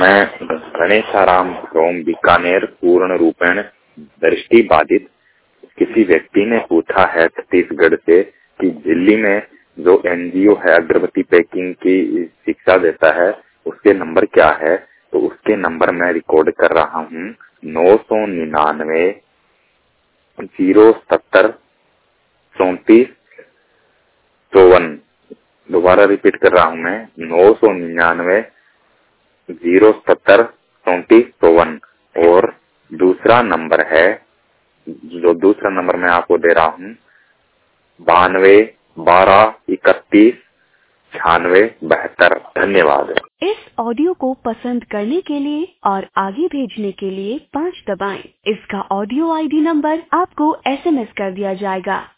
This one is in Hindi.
मैं गणेशाराम फ्रॉम बीकानेर पूर्ण रूपेण दृष्टि बाधित। किसी व्यक्ति ने पूछा है छत्तीसगढ़ से कि दिल्ली में जो एनजीओ है अगरबत्ती पैकिंग की शिक्षा देता है उसके नंबर क्या है, तो उसके नंबर मैं रिकॉर्ड कर रहा हूँ 999 070 34 54। दोबारा रिपीट कर रहा हूँ मैं 999 070 34 54। और दूसरा नंबर है, जो दूसरा नंबर मैं आपको दे रहा हूँ 92 12 31 96 72। धन्यवाद। इस ऑडियो को पसंद करने के लिए और आगे भेजने के लिए 5 दबाएं। इसका ऑडियो आईडी नंबर आपको एसएमएस कर दिया जाएगा।